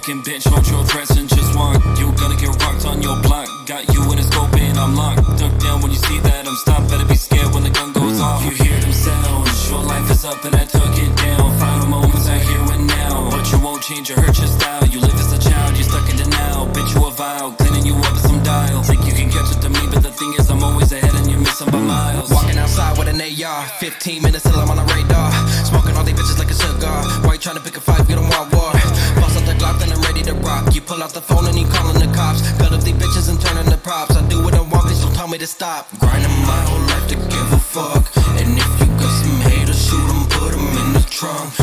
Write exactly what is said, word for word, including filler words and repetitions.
talking, bitch, launch your threats and just walk. You gonna get rocked on your block. Got you in a scope and I'm locked. Duck down when you see that I'm stopped. Better be scared when the gun goes off. You hear them sounds, your life is up and I took it down. Final moments are here and now, but you won't change or hurt your style. You live as a child, you're stuck in denial. Bitch, you a vile, cleaning you up with some dials. Think you can catch up to me, but the thing is I'm always ahead and you're missing by miles. Walking outside with an A R, fifteen minutes till I'm on the radar. Smoking all these bitches like a cigar. Why you tryna pick a fight, we don't want war. Bust out the Glock, then I'm ready to rock. You pull out the phone and you calling the cops. Cut up these bitches and turning the props. I do what I want, cause you tell me to stop. Grinding my whole life to give a fuck. And if you got some haters, shoot them, put them in the trunk.